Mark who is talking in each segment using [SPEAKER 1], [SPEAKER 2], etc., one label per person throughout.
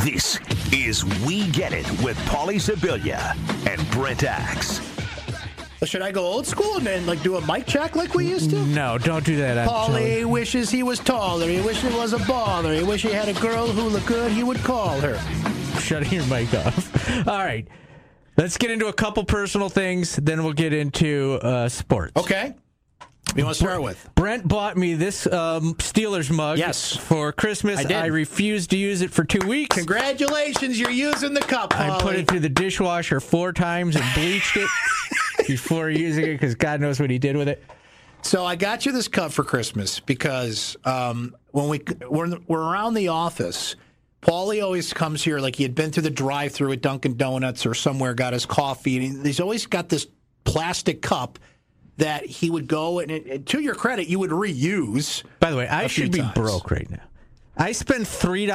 [SPEAKER 1] This is We Get It with Paulie Sibilia and Brent Axe.
[SPEAKER 2] Should I go old school and then do a mic check like we used to?
[SPEAKER 3] No, don't do that.
[SPEAKER 2] Paulie wishes he was taller. He wishes it was a baller. He wishes he had a girl who looked good. He would call her.
[SPEAKER 3] Shutting your mic off. All right. Let's get into a couple personal things, then we'll get into sports.
[SPEAKER 2] Okay. What do you want to start with?
[SPEAKER 3] Brent bought me this Steelers mug for Christmas. I refused to use it for 2 weeks.
[SPEAKER 2] Congratulations, you're using the cup, Paulie.
[SPEAKER 3] I put it through the dishwasher 4 times and bleached it before using it because God knows what he did with it.
[SPEAKER 2] So I got you this cup for Christmas because when we're around the office, Paulie always comes here like he had been through the drive-thru at Dunkin' Donuts or somewhere, got his coffee, and he's always got this plastic cup that he would go, and to your credit, you would reuse.
[SPEAKER 3] By the way, I should be broke right now. I spend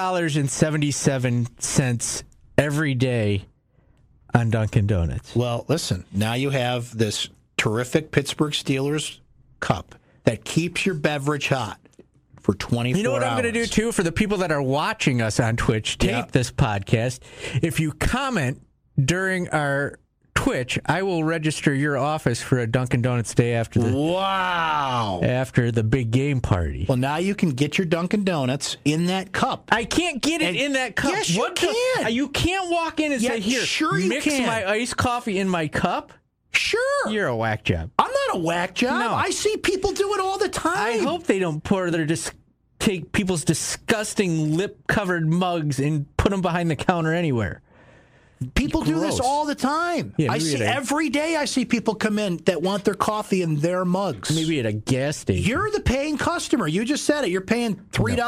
[SPEAKER 3] $3.77 every day on Dunkin' Donuts.
[SPEAKER 2] Well, listen, now you have this terrific Pittsburgh Steelers cup that keeps your beverage hot for 24 hours.
[SPEAKER 3] You know what I'm going to do, too, for the people that are watching us on Twitch, tape this podcast? If you comment during our Twitch, I will register your office for a Dunkin' Donuts day after the big game party.
[SPEAKER 2] Well, now you can get your Dunkin' Donuts in that cup.
[SPEAKER 3] I can't get it in that cup.
[SPEAKER 2] Yes, you can.
[SPEAKER 3] You can't walk in and say, "Here, mix my iced coffee in my cup."
[SPEAKER 2] Sure.
[SPEAKER 3] You're a whack job.
[SPEAKER 2] I'm not a whack job.
[SPEAKER 3] No.
[SPEAKER 2] I see people do it all the time.
[SPEAKER 3] I hope they don't take people's disgusting lip-covered mugs and put them behind the counter anywhere.
[SPEAKER 2] People do this all the time.
[SPEAKER 3] Yeah,
[SPEAKER 2] every day I see people come in that want their coffee in their mugs.
[SPEAKER 3] Maybe at a gas station.
[SPEAKER 2] You're the paying customer. You just said it. You're paying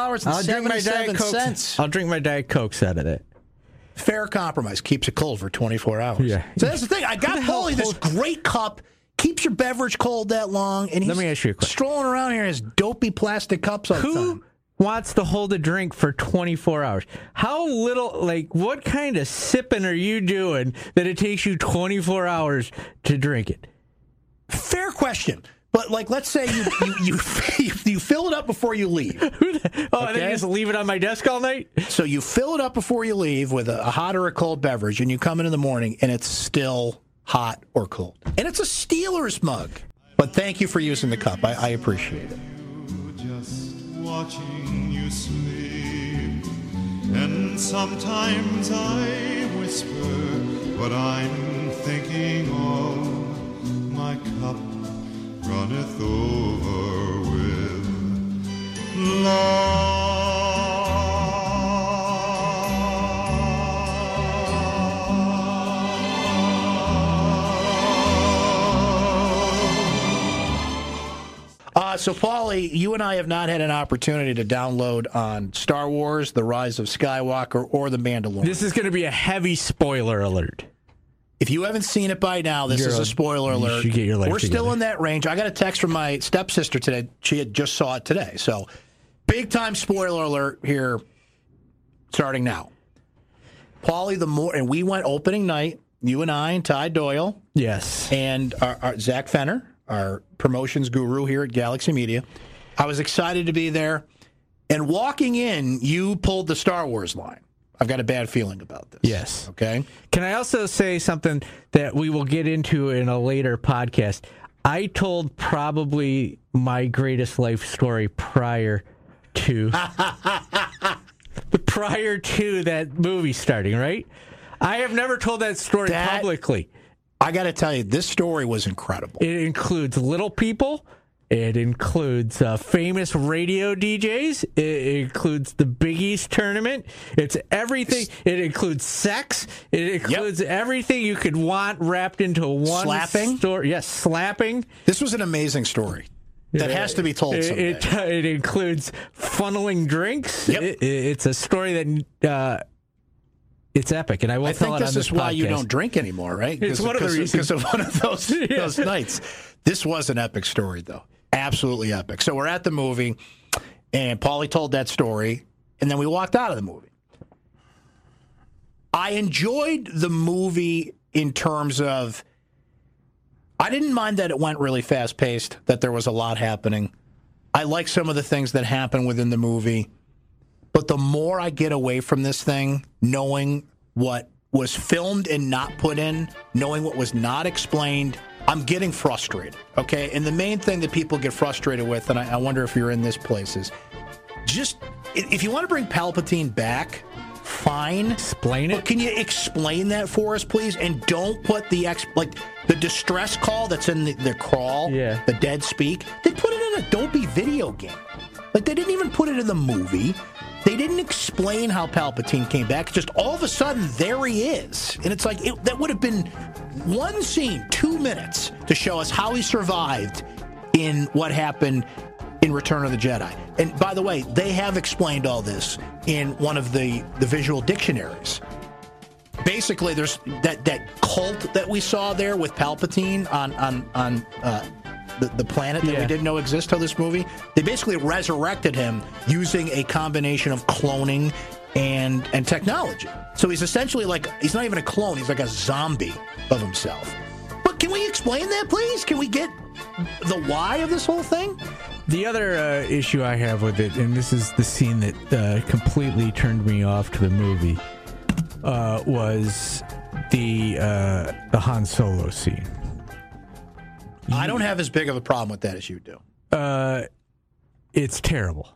[SPEAKER 2] $3.77.
[SPEAKER 3] I'll drink my Diet Cokes out of it.
[SPEAKER 2] Fair compromise. Keeps it cold for 24 hours.
[SPEAKER 3] Yeah.
[SPEAKER 2] So that's the thing. I got Paulie this great cup. Keeps your beverage cold that long. And he's
[SPEAKER 3] Let me ask you a question.
[SPEAKER 2] Strolling around here in his dopey plastic cups all the time.
[SPEAKER 3] Who wants to hold a drink for 24 hours? How little, what kind of sipping are you doing that it takes you 24 hours to drink it?
[SPEAKER 2] Fair question. But, let's say you fill it up before you leave.
[SPEAKER 3] And then you just leave it on my desk all night?
[SPEAKER 2] So you fill it up before you leave with a hot or a cold beverage, and you come in the morning, and it's still hot or cold. And it's a Steelers mug. But thank you for using the cup. I appreciate it.
[SPEAKER 4] Just watching you sleep, and sometimes I whisper what I'm thinking of. My cup runneth over with love.
[SPEAKER 2] So, Paulie, you and I have not had an opportunity to download on Star Wars, The Rise of Skywalker, or The Mandalorian.
[SPEAKER 3] This is going to be a heavy spoiler alert.
[SPEAKER 2] If you haven't seen it by now, this is a spoiler alert.
[SPEAKER 3] You should get your life
[SPEAKER 2] We're still in that range. I got a text from my stepsister today. She had just saw it today. So, big-time spoiler alert here starting now. Paulie, and we went opening night, you and I and Ty Doyle.
[SPEAKER 3] Yes.
[SPEAKER 2] And our Zach Fenner, our promotions guru here at Galaxy Media. I was excited to be there. And walking in, you pulled the Star Wars line. I've got a bad feeling about this.
[SPEAKER 3] Yes.
[SPEAKER 2] Okay?
[SPEAKER 3] Can I also say something that we will get into in a later podcast? I told probably my greatest life story prior to that movie starting, right? I have never told that story publicly.
[SPEAKER 2] I got to tell you, this story was incredible.
[SPEAKER 3] It includes little people. It includes famous radio DJs. It includes the Big East tournament. It's everything. It includes sex. It includes everything you could want wrapped into one story. Yes, slapping.
[SPEAKER 2] This was an amazing story that has to be told someday.
[SPEAKER 3] It includes funneling drinks.
[SPEAKER 2] Yep.
[SPEAKER 3] It's a story that... It's epic, and I will tell it on this podcast.
[SPEAKER 2] I think this is why you don't drink anymore, right?
[SPEAKER 3] It's one of the reasons.
[SPEAKER 2] Because of one of those nights. This was an epic story, though. Absolutely epic. So we're at the movie, and Paulie told that story, and then we walked out of the movie. I enjoyed the movie in terms of, I didn't mind that it went really fast-paced, that there was a lot happening. I like some of the things that happened within the movie. But the more I get away from this thing, knowing what was filmed and not put in, knowing what was not explained, I'm getting frustrated, okay? And the main thing that people get frustrated with, and I wonder if you're in this place, is just, if you want to bring Palpatine back, fine.
[SPEAKER 3] Explain
[SPEAKER 2] But
[SPEAKER 3] it.
[SPEAKER 2] can you explain that for us, please? And don't put the the distress call that's in the crawl,
[SPEAKER 3] Yeah.
[SPEAKER 2] the dead speak, they put it in a Dolby video game. Like, they didn't even put it in the movie. They didn't explain how Palpatine came back. Just all of a sudden, there he is. And it's like, that would have been one scene, 2 minutes, to show us how he survived in what happened in Return of the Jedi. And by the way, they have explained all this in one of the visual dictionaries. Basically, there's that cult that we saw there with Palpatine on the planet that we didn't know existed till this movie. They basically resurrected him using a combination of cloning and technology. So he's essentially he's not even a clone, he's like a zombie of himself. But can we explain that, please? Can we get the why of this whole thing?
[SPEAKER 3] The other issue I have with it, and this is the scene that completely turned me off to the movie, was the Han Solo scene.
[SPEAKER 2] I don't have as big of a problem with that as you do.
[SPEAKER 3] It's terrible.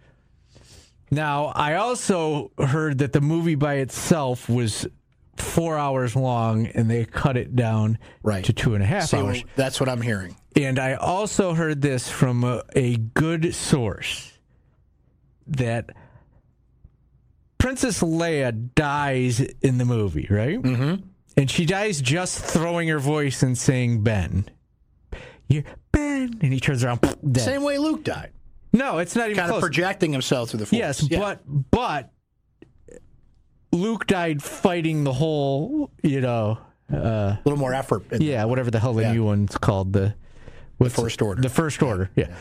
[SPEAKER 3] Now, I also heard that the movie by itself was 4 hours long, and they cut it down to 2.5 hours.
[SPEAKER 2] That's what I'm hearing.
[SPEAKER 3] And I also heard this from a good source, that Princess Leia dies in the movie, right? Mm-hmm. And she dies just throwing her voice and saying Ben. You're Ben. And he turns around, dead.
[SPEAKER 2] Same way Luke died.
[SPEAKER 3] No, it's not even
[SPEAKER 2] Kind
[SPEAKER 3] close.
[SPEAKER 2] of projecting himself through the Force.
[SPEAKER 3] Yes, but Luke died fighting the whole,
[SPEAKER 2] a little more effort.
[SPEAKER 3] whatever the hell the new one's called. The
[SPEAKER 2] First Order.
[SPEAKER 3] The First Order, yeah.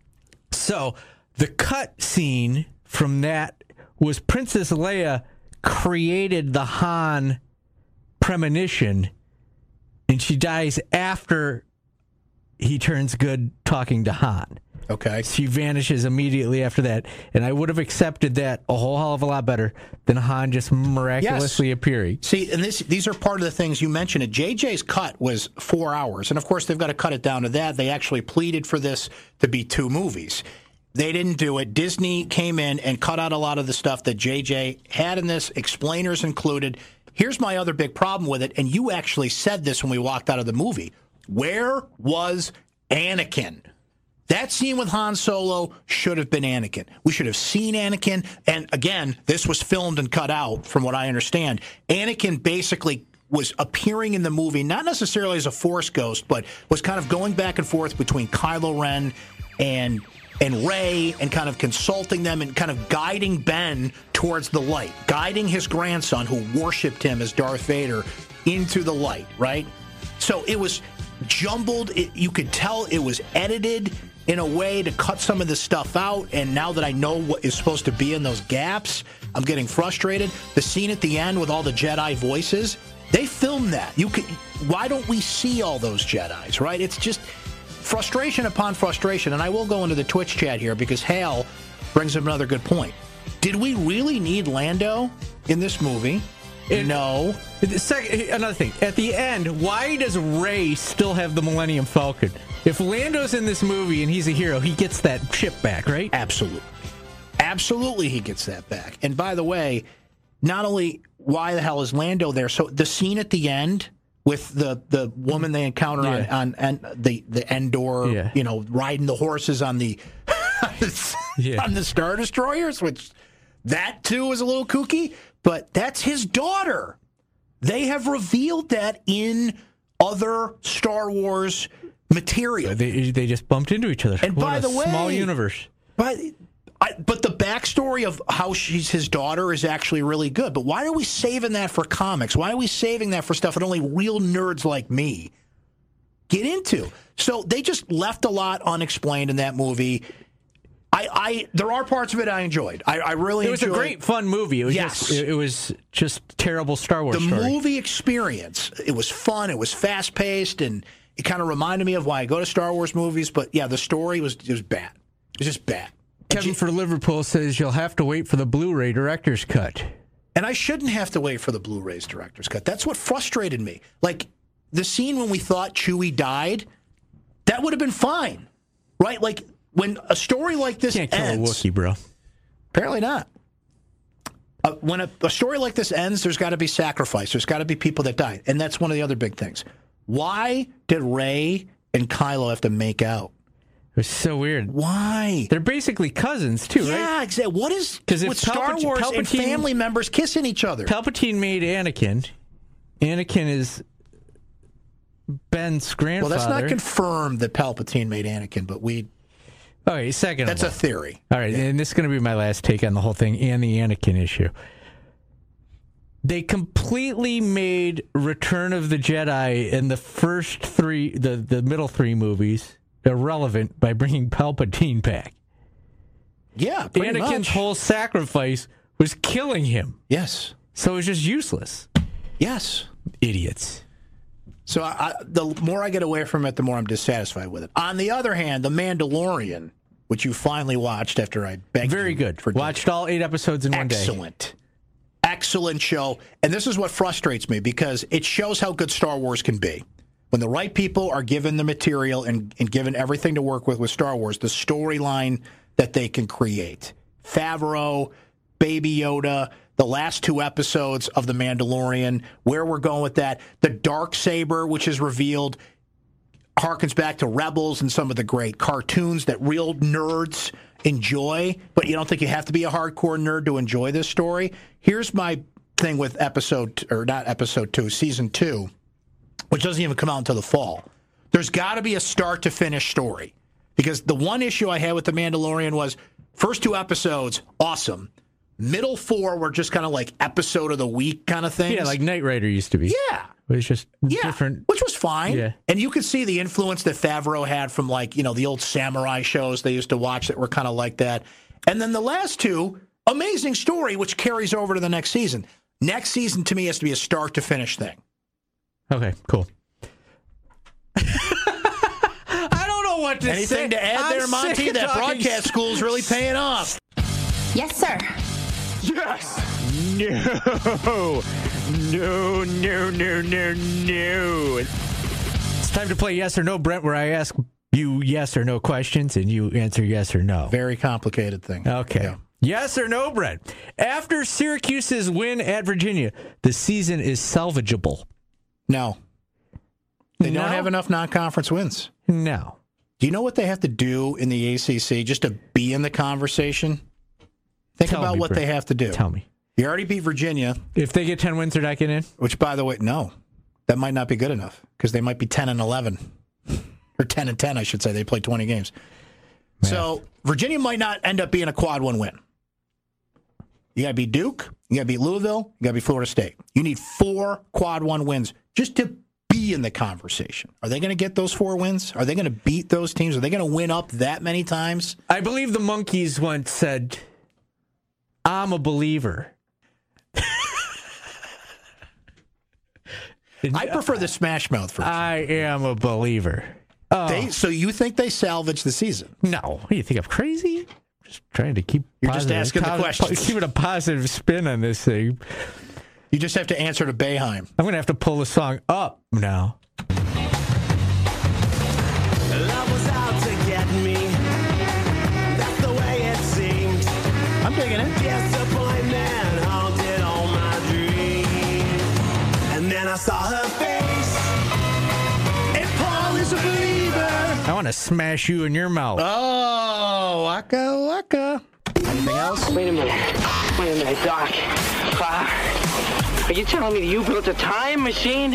[SPEAKER 3] So the cut scene from that was Princess Leia created the Han premonition, and she dies after he turns good talking to Han.
[SPEAKER 2] Okay.
[SPEAKER 3] She vanishes immediately after that, and I would have accepted that a whole hell of a lot better than Han just miraculously appearing.
[SPEAKER 2] See, and these are part of the things you mentioned. JJ's cut was 4 hours, and of course they've got to cut it down to that. They actually pleaded for this to be 2 movies. They didn't do it. Disney came in and cut out a lot of the stuff that JJ had in this, explainers included. Here's my other big problem with it, and you actually said this when we walked out of the movie. Where was Anakin? That scene with Han Solo should have been Anakin. We should have seen Anakin. And again, this was filmed and cut out, from what I understand. Anakin basically was appearing in the movie, not necessarily as a Force ghost, but was kind of going back and forth between Kylo Ren and Rey, and kind of consulting them and kind of guiding Ben towards the light, guiding his grandson, who worshipped him as Darth Vader, into the light, right? So it was jumbled. You could tell it was edited in a way to cut some of this stuff out, and now that I know what is supposed to be in those gaps, I'm getting frustrated. The scene at the end with all the Jedi voices, they filmed that. Why don't we see all those Jedis, right? It's just frustration upon frustration. And I will go into the Twitch chat here, because Hale brings up another good point. Did we really need Lando in this movie? No.
[SPEAKER 3] Another thing. At the end, why does Rey still have the Millennium Falcon? If Lando's in this movie and he's a hero, he gets that ship back, right?
[SPEAKER 2] Absolutely. Absolutely he gets that back. And by the way, not only why the hell is Lando there, so the scene at the end with the woman they encounter on the Endor, riding the horses on the on the Star Destroyers, which that too is a little kooky, but that's his daughter. They have revealed that in other Star Wars material.
[SPEAKER 3] They just bumped into each other.
[SPEAKER 2] And by the way,
[SPEAKER 3] small universe.
[SPEAKER 2] But the backstory of how she's his daughter is actually really good. But why are we saving that for comics? Why are we saving that for stuff that only real nerds like me get into? So they just left a lot unexplained in that movie. There are parts of it I enjoyed. I really enjoyed.
[SPEAKER 3] It was a great, fun movie. It was just terrible Star Wars story.
[SPEAKER 2] The movie experience, it was fun. It was fast paced, and it kind of reminded me of why I go to Star Wars movies. But yeah, the story was bad. It was just bad.
[SPEAKER 3] Kevin for Liverpool says you'll have to wait for the Blu-ray director's cut.
[SPEAKER 2] And I shouldn't have to wait for the Blu-ray's director's cut. That's what frustrated me. Like, the scene when we thought Chewie died, that would have been fine, right? Like, when a story like this
[SPEAKER 3] Can't kill a Wookiee, bro.
[SPEAKER 2] Apparently not. When a story like this ends, there's got to be sacrifice. There's got to be people that die. And that's one of the other big things. Why did Rey and Kylo have to make out?
[SPEAKER 3] It was so weird.
[SPEAKER 2] Why?
[SPEAKER 3] They're basically cousins, too, right?
[SPEAKER 2] Yeah, exactly. What is with Star Wars and
[SPEAKER 3] Palpatine,
[SPEAKER 2] family members kissing each other?
[SPEAKER 3] Palpatine made Anakin. Anakin is Ben's grandfather.
[SPEAKER 2] Well, that's not confirmed that Palpatine made Anakin, but
[SPEAKER 3] Okay, second.
[SPEAKER 2] That's a theory.
[SPEAKER 3] All right, and this is going to be my last take on the whole thing and the Anakin issue. They completely made Return of the Jedi and the first three, the middle three movies, irrelevant by bringing Palpatine back.
[SPEAKER 2] Yeah, pretty
[SPEAKER 3] Anakin's
[SPEAKER 2] much.
[SPEAKER 3] whole sacrifice was killing him.
[SPEAKER 2] Yes.
[SPEAKER 3] So it was just useless.
[SPEAKER 2] Yes.
[SPEAKER 3] Idiots.
[SPEAKER 2] So the more I get away from it, the more I'm dissatisfied with it. On the other hand, The Mandalorian, which you finally watched after I begged
[SPEAKER 3] Very
[SPEAKER 2] you
[SPEAKER 3] good.
[SPEAKER 2] for
[SPEAKER 3] Watched all 8 episodes in one day.
[SPEAKER 2] Excellent. Excellent show. And this is what frustrates me because it shows how good Star Wars can be. When the right people are given the material and given everything to work with Star Wars, the storyline that they can create. Favreau, Baby Yoda, the last 2 episodes of The Mandalorian, where we're going with that. The Darksaber, which is revealed, harkens back to Rebels and some of the great cartoons that real nerds enjoy, but you don't think you have to be a hardcore nerd to enjoy this story. Here's my thing with season 2, which doesn't even come out until the fall. There's got to be a start to finish story. Because the one issue I had with The Mandalorian was first 2 episodes, awesome. Middle 4 were just kind of like episode of the week kind of things.
[SPEAKER 3] Yeah, like Knight Rider used to be.
[SPEAKER 2] Yeah.
[SPEAKER 3] It was just different.
[SPEAKER 2] Which was fine.
[SPEAKER 3] Yeah.
[SPEAKER 2] And you could see the influence that Favreau had from the old samurai shows they used to watch that were kind of like that. And then the last 2, amazing story, which carries over to the next season. Next season, to me, has to be a start to finish thing.
[SPEAKER 3] Okay, cool. I don't know what to say.
[SPEAKER 2] Anything to add there, Monty? That broadcast school's really paying off.
[SPEAKER 5] Yes, sir.
[SPEAKER 6] Yes! No! No.
[SPEAKER 3] It's time to play Yes or No, Brent, where I ask you yes or no questions and you answer yes or no.
[SPEAKER 2] Very complicated thing.
[SPEAKER 3] Okay.
[SPEAKER 2] Yeah.
[SPEAKER 3] Yes or no, Brent? After Syracuse's win at Virginia, the season is salvageable.
[SPEAKER 2] No. They
[SPEAKER 3] No?
[SPEAKER 2] don't have enough non-conference wins.
[SPEAKER 3] No.
[SPEAKER 2] Do you know what they have to do in the ACC just to be in the conversation? Think
[SPEAKER 3] Tell
[SPEAKER 2] about
[SPEAKER 3] me,
[SPEAKER 2] what
[SPEAKER 3] Brent.
[SPEAKER 2] they have to do.
[SPEAKER 3] Tell me.
[SPEAKER 2] You already beat Virginia,
[SPEAKER 3] If they get 10 wins, they're not getting in?
[SPEAKER 2] which, by the way, no. That might not be good enough because they might be 10-11. Or 10-10, I should say. They played 20 games. So Virginia might not end up being a quad 1 win. You got to beat Duke. You got to beat Louisville. You got to beat Florida State. You need 4 quad 1 wins just to be in the conversation. Are they going to get those 4 wins? Are they going to beat those teams? Are they going to win up that many times?
[SPEAKER 3] I believe the Monkeys once said, I'm a believer.
[SPEAKER 2] I prefer the Smash Mouth version.
[SPEAKER 3] I am a believer.
[SPEAKER 2] So you think they salvaged the season?
[SPEAKER 3] No. What, do you think I'm crazy? Just trying to keep
[SPEAKER 2] You're just asking the questions.
[SPEAKER 3] Keeping a positive spin on this thing.
[SPEAKER 2] You just have to answer to Boeheim.
[SPEAKER 3] I'm going to have to pull the song up now.
[SPEAKER 7] Love was out to get me. That's the way it seemed.
[SPEAKER 2] I'm digging it.
[SPEAKER 7] Disappointment haunted all my dreams. And then I saw her face.
[SPEAKER 2] And Paul is a believer.
[SPEAKER 3] I want to smash you in your mouth.
[SPEAKER 2] Oh, waka waka. Anything else?
[SPEAKER 8] Wait a minute, Doc. Are you telling me that you built a time machine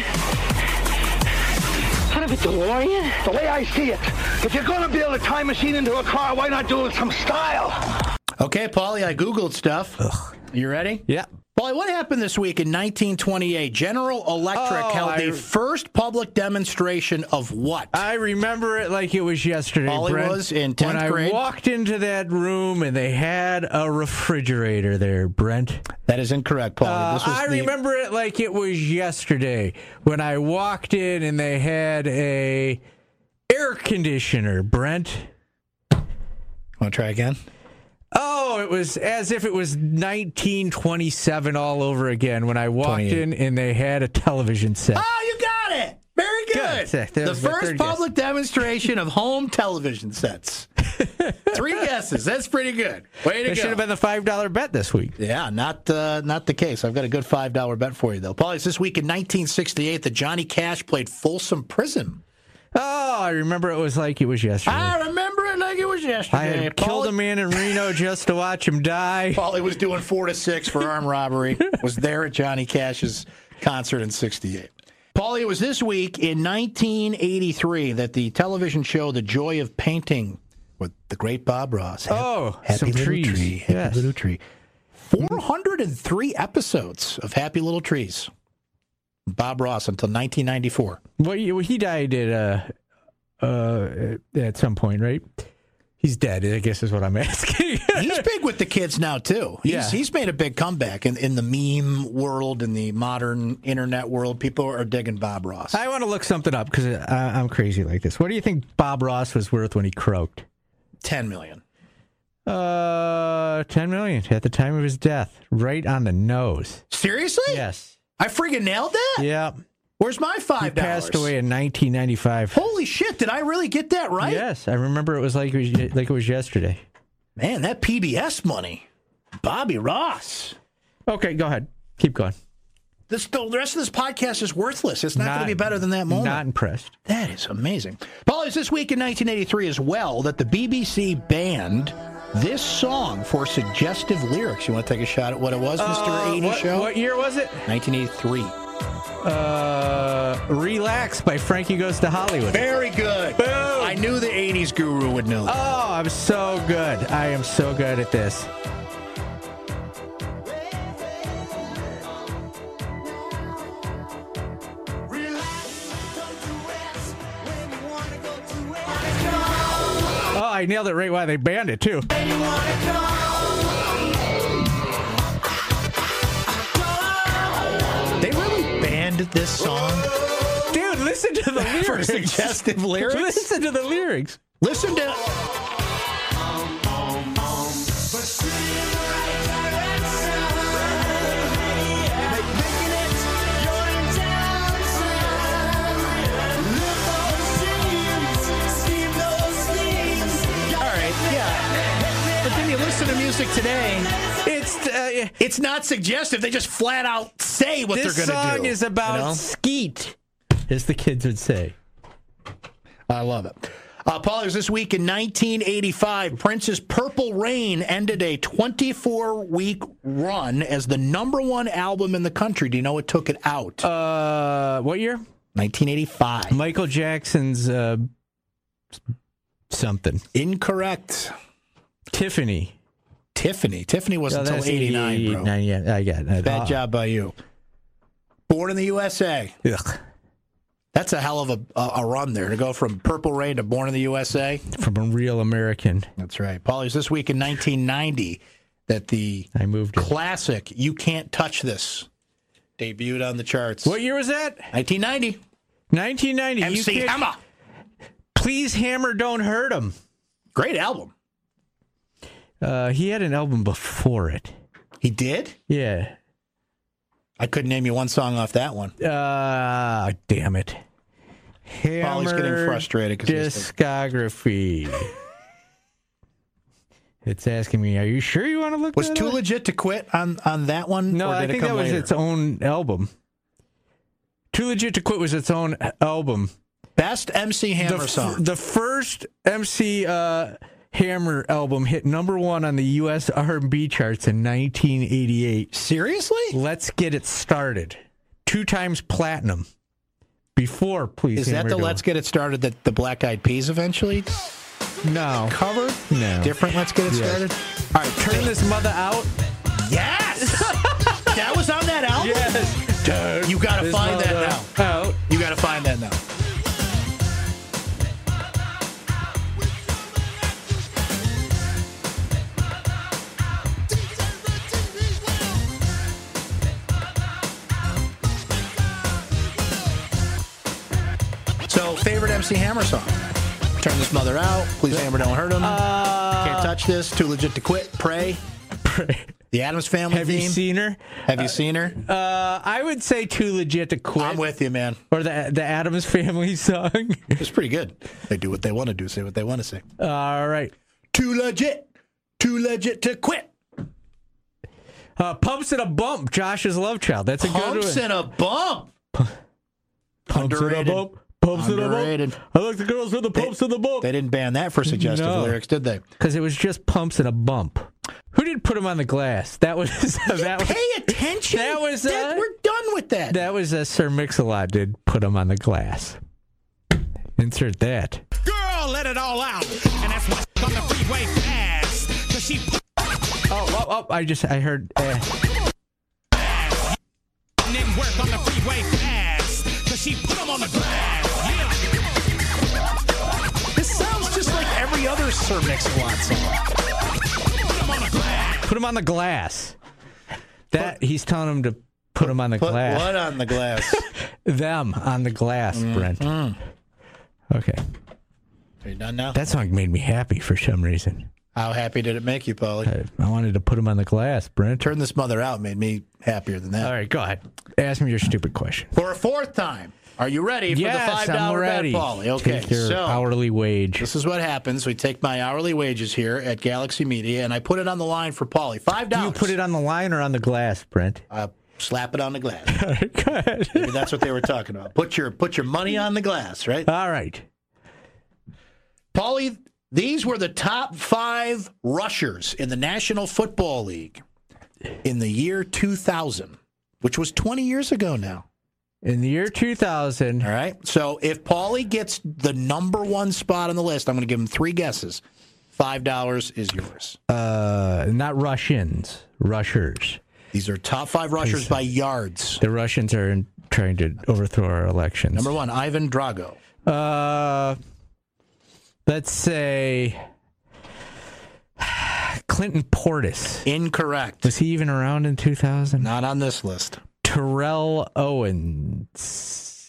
[SPEAKER 8] out of a DeLorean?
[SPEAKER 6] The way I see it, if you're going to build a time machine into a car, why not do it with some style?
[SPEAKER 2] Okay, Paulie, I Googled stuff. You ready?
[SPEAKER 3] Yeah.
[SPEAKER 2] Paulie, what happened this week in 1928? General Electric held the first public demonstration of what?
[SPEAKER 3] I remember it like it was yesterday,
[SPEAKER 2] Paulie
[SPEAKER 3] Brent.
[SPEAKER 2] was in 10th
[SPEAKER 3] when
[SPEAKER 2] grade.
[SPEAKER 3] I walked into that room and they had a refrigerator there, Brent.
[SPEAKER 2] That is incorrect, Paulie.
[SPEAKER 3] I remember it like it was yesterday when I walked in and they had a air conditioner, Brent.
[SPEAKER 2] Want to try again?
[SPEAKER 3] Oh, it was as if it was 1927 all over again when I walked in and they had a television set.
[SPEAKER 2] Oh, you got it. Very good.
[SPEAKER 3] That
[SPEAKER 2] The
[SPEAKER 3] was my
[SPEAKER 2] first
[SPEAKER 3] third
[SPEAKER 2] public demonstration of home television sets. 3 guesses. That's pretty good. Way to
[SPEAKER 3] That
[SPEAKER 2] go.
[SPEAKER 3] should have been the $5 bet this week.
[SPEAKER 2] Yeah, not the case. I've got a good $5 bet for you, though. Paulie, this week in 1968 that Johnny Cash played Folsom Prison.
[SPEAKER 3] Oh, I remember it was like it was yesterday.
[SPEAKER 2] I remember it like it was yesterday.
[SPEAKER 3] I had killed a man in Reno just to watch him die.
[SPEAKER 2] Paulie was doing 4 to 6 for armed robbery. Was there at Johnny Cash's concert in 68. Paulie, it was this week in 1983 that the television show The Joy of Painting with the great Bob Ross. Happy
[SPEAKER 3] some
[SPEAKER 2] Little
[SPEAKER 3] trees.
[SPEAKER 2] Tree. Happy
[SPEAKER 3] Yes.
[SPEAKER 2] Little Tree. 403 episodes of Happy Little Trees. Bob Ross until 1994.
[SPEAKER 3] Well, he died at some point, right? He's dead, I guess is what I'm asking.
[SPEAKER 2] He's big with the kids now, too. He's made a big comeback in the meme world, in the modern internet world. People are digging Bob Ross.
[SPEAKER 3] I want to look something up because I'm crazy like this. What do you think Bob Ross was worth when he croaked?
[SPEAKER 2] $10 million.
[SPEAKER 3] $10 million at the time of his death. Right on the nose.
[SPEAKER 2] Seriously?
[SPEAKER 3] Yes.
[SPEAKER 2] I friggin' nailed that?
[SPEAKER 3] Yeah.
[SPEAKER 2] Where's my $5?
[SPEAKER 3] He passed away in 1995.
[SPEAKER 2] Holy shit, did I really get that right?
[SPEAKER 3] Yes, I remember it was like it was yesterday.
[SPEAKER 2] Man, that PBS money. Bobby Ross.
[SPEAKER 3] Okay, go ahead. Keep going.
[SPEAKER 2] The rest of this podcast is worthless. It's not going to be better than that moment.
[SPEAKER 3] Not impressed.
[SPEAKER 2] That is amazing. Paul, it's this week in 1983 as well that the BBC banned this song for suggestive lyrics. You want to take a shot at what it was, Mr. 80 Show?
[SPEAKER 3] What year was it?
[SPEAKER 2] 1983.
[SPEAKER 3] Relax by Frankie Goes to Hollywood.
[SPEAKER 2] Very good.
[SPEAKER 3] Boom.
[SPEAKER 2] I knew the 80s guru would know that.
[SPEAKER 3] Oh, I'm so good. I am so good at this. Oh, I nailed it right while they banned it, too.
[SPEAKER 2] They really banned this song
[SPEAKER 3] Dude, listen to the lyrics.
[SPEAKER 2] for suggestive lyrics?
[SPEAKER 3] Listen to the lyrics.
[SPEAKER 2] Listen to... You listen to music today, it's not suggestive. They just flat out say what they're going to do.
[SPEAKER 3] This song is about skeet, as the kids would say.
[SPEAKER 2] I love it. Paul, it was this week in 1985. Prince's Purple Rain ended a 24-week run as the #1 album in the country. Do you know what took it out?
[SPEAKER 3] What year?
[SPEAKER 2] 1985.
[SPEAKER 3] Michael Jackson's something.
[SPEAKER 2] Incorrect.
[SPEAKER 3] Tiffany
[SPEAKER 2] wasn't until 89, bro.
[SPEAKER 3] Yeah, I got it.
[SPEAKER 2] Bad job by you. Born in the USA.
[SPEAKER 3] Ugh.
[SPEAKER 2] That's a hell of a run there to go from Purple Rain to Born in the USA.
[SPEAKER 3] From a real American.
[SPEAKER 2] That's right. Paul, it was this week in 1990 that the classic You Can't Touch This debuted on the charts.
[SPEAKER 3] What year was that?
[SPEAKER 2] 1990.
[SPEAKER 3] 1990.
[SPEAKER 2] MC Hammer.
[SPEAKER 3] Please Hammer, Don't Hurt Him.
[SPEAKER 2] Great album.
[SPEAKER 3] He had an album before it.
[SPEAKER 2] He did?
[SPEAKER 3] Yeah.
[SPEAKER 2] I couldn't name you one song off that one.
[SPEAKER 3] Damn it.
[SPEAKER 2] Paulie's getting frustrated.
[SPEAKER 3] Discography. It's asking me, are you sure you want to look
[SPEAKER 2] Was
[SPEAKER 3] that
[SPEAKER 2] Too
[SPEAKER 3] up?
[SPEAKER 2] Legit to Quit on that one?
[SPEAKER 3] No,
[SPEAKER 2] or did
[SPEAKER 3] I
[SPEAKER 2] it
[SPEAKER 3] think
[SPEAKER 2] come
[SPEAKER 3] that was
[SPEAKER 2] later?
[SPEAKER 3] its own album. Too Legit to Quit was its own album.
[SPEAKER 2] Best MC Hammer song.
[SPEAKER 3] The first MC Hammer album hit #1 on the U.S. R&B charts in 1988.
[SPEAKER 2] Seriously?
[SPEAKER 3] Let's Get It Started. 2 times platinum. Before Please
[SPEAKER 2] Is
[SPEAKER 3] Hammer,
[SPEAKER 2] that the
[SPEAKER 3] Don't.
[SPEAKER 2] Let's Get It Started that the Black Eyed Peas eventually
[SPEAKER 3] No.
[SPEAKER 2] covered?
[SPEAKER 3] No.
[SPEAKER 2] Different Let's Get It
[SPEAKER 3] Yes.
[SPEAKER 2] Started? All right,
[SPEAKER 3] Turn This Mother Out.
[SPEAKER 2] Yes! That was on that album?
[SPEAKER 3] Yes. Turn
[SPEAKER 2] You got to
[SPEAKER 3] This
[SPEAKER 2] find that
[SPEAKER 3] Mother
[SPEAKER 2] now.
[SPEAKER 3] Out.
[SPEAKER 2] You got to find that now. So, favorite MC Hammer song? Turn This Mother Out. Please Hammer, Don't Hurt Him. Can't touch this. Too legit to quit. Pray. The Addams Family
[SPEAKER 3] Have
[SPEAKER 2] theme.
[SPEAKER 3] you seen her?
[SPEAKER 2] Have you seen her?
[SPEAKER 3] I would say Too Legit to Quit.
[SPEAKER 2] I'm with you, man.
[SPEAKER 3] Or the Addams Family song.
[SPEAKER 2] It's pretty good. They do what they want to do, say what they want to say.
[SPEAKER 3] All right.
[SPEAKER 2] Too legit to quit.
[SPEAKER 3] Pumps and a Bump, Josh's love child. That's a good one.
[SPEAKER 2] Pumps and a bump.
[SPEAKER 3] Pumps and a
[SPEAKER 2] Underrated.
[SPEAKER 3] Bump. Pumps and a
[SPEAKER 2] Underrated.
[SPEAKER 3] Bump. I like the girls with the pumps and the bump.
[SPEAKER 2] They didn't ban that for suggestive
[SPEAKER 3] No.
[SPEAKER 2] lyrics, did they?
[SPEAKER 3] Because it was just Pumps and a Bump. Who did Put Him on the Glass? That was
[SPEAKER 2] Pay attention.
[SPEAKER 3] That was
[SPEAKER 2] we're done with that.
[SPEAKER 3] That was Sir Mix-a-Lot did Put Him on the Glass. Insert that.
[SPEAKER 5] Girl, let it all out. And that's what's on the freeway fast. Cause she
[SPEAKER 3] I heard.
[SPEAKER 5] and then work on the freeway fast. Cause she put them on the glass. Yeah.
[SPEAKER 2] This sounds just like every other Sir Mix-a-Lot song.
[SPEAKER 5] Put them on the glass.
[SPEAKER 3] Put him on the glass. He's telling him to put him on the
[SPEAKER 2] Put
[SPEAKER 3] glass.
[SPEAKER 2] what on the glass?
[SPEAKER 3] Them on the glass, Brent. Okay.
[SPEAKER 2] Are you done now?
[SPEAKER 3] That song made me happy for some reason.
[SPEAKER 2] How happy did it make you, Paulie?
[SPEAKER 3] I wanted to put him on the glass, Brent.
[SPEAKER 2] Turn this mother out made me happier than that.
[SPEAKER 3] All right, go ahead. Ask me your stupid question.
[SPEAKER 2] For a fourth time, are you ready for
[SPEAKER 3] Yes,
[SPEAKER 2] the $5
[SPEAKER 3] I'm
[SPEAKER 2] bet,
[SPEAKER 3] ready.
[SPEAKER 2] Paulie? Okay,
[SPEAKER 3] Take your
[SPEAKER 2] so
[SPEAKER 3] hourly wage.
[SPEAKER 2] this is what happens. We take my hourly wages here at Galaxy Media, and I put it on the line for Paulie. $5.
[SPEAKER 3] Do you put it on the line or on the glass, Brent?
[SPEAKER 2] Slap it on the glass.
[SPEAKER 3] Go ahead.
[SPEAKER 2] Maybe that's what they were talking about. Put your money on the glass, right?
[SPEAKER 3] All right.
[SPEAKER 2] Paulie, these were the top 5 rushers in the National Football League in the year 2000, which was 20 years ago now.
[SPEAKER 3] In the year 2000.
[SPEAKER 2] All right. So if Paulie gets the number 1 spot on the list, I'm going to give him 3 guesses. $5 is yours.
[SPEAKER 3] Not Russians, rushers.
[SPEAKER 2] These are top 5 rushers by yards.
[SPEAKER 3] The Russians are trying to overthrow our elections.
[SPEAKER 2] Number 1, Ivan Drago.
[SPEAKER 3] Let's say Clinton Portis.
[SPEAKER 2] Incorrect.
[SPEAKER 3] Was he even around in 2000?
[SPEAKER 2] Not on this list.
[SPEAKER 3] Terrell Owens.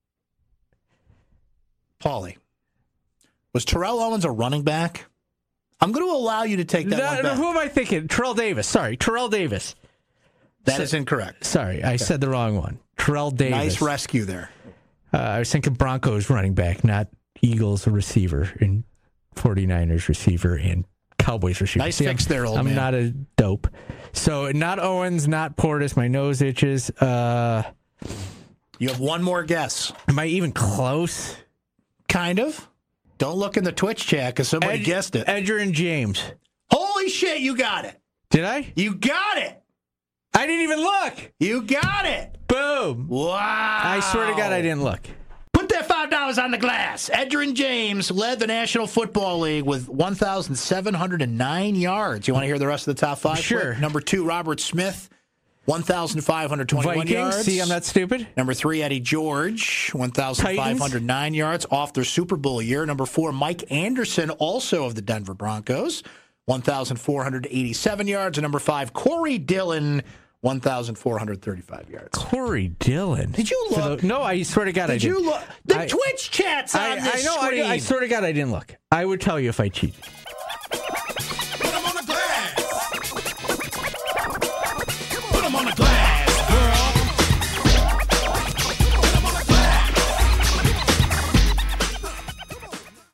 [SPEAKER 2] Paulie. Was Terrell Owens a running back? I'm going to allow you to take that one back.
[SPEAKER 3] Who am I thinking? Terrell Davis. Sorry, Terrell Davis.
[SPEAKER 2] That is incorrect.
[SPEAKER 3] Sorry, I said the wrong one. Terrell Davis.
[SPEAKER 2] Nice rescue there.
[SPEAKER 3] I was thinking Broncos running back, not Eagles receiver and 49ers receiver and Cowboys receiver.
[SPEAKER 2] Nice fix there, old
[SPEAKER 3] man. I'm not a dope. So not Owens, not Portis. My nose itches.
[SPEAKER 2] You have one more guess.
[SPEAKER 3] Am I even close?
[SPEAKER 2] Kind of. Don't look in the Twitch chat because somebody guessed it.
[SPEAKER 3] Edgerrin James.
[SPEAKER 2] Holy shit, you got it.
[SPEAKER 3] Did I?
[SPEAKER 2] You got it.
[SPEAKER 3] I didn't even look.
[SPEAKER 2] You got it.
[SPEAKER 3] Boom.
[SPEAKER 2] Wow.
[SPEAKER 3] I swear to God, I didn't look.
[SPEAKER 2] Put that $5 on the glass. Edgerrin James led the National Football League with 1,709 yards. You want to hear the rest of the top 5?
[SPEAKER 3] Sure.
[SPEAKER 2] Quick? Number 2, Robert Smith, 1,521
[SPEAKER 3] Vikings.
[SPEAKER 2] yards.
[SPEAKER 3] See, I'm not stupid.
[SPEAKER 2] Number 3, Eddie George, 1,509 yards off their Super Bowl year. Number 4, Mike Anderson, also of the Denver Broncos, 1,487 yards. And number 5, Corey Dillon, 1,435 yards.
[SPEAKER 3] Corey Dillon.
[SPEAKER 2] Did you look?
[SPEAKER 3] No, I swear to God, I didn't.
[SPEAKER 2] Did you look? The Twitch chat's on this
[SPEAKER 3] I know.
[SPEAKER 2] screen.
[SPEAKER 3] I swear to God, I didn't look. I would tell you if I cheated.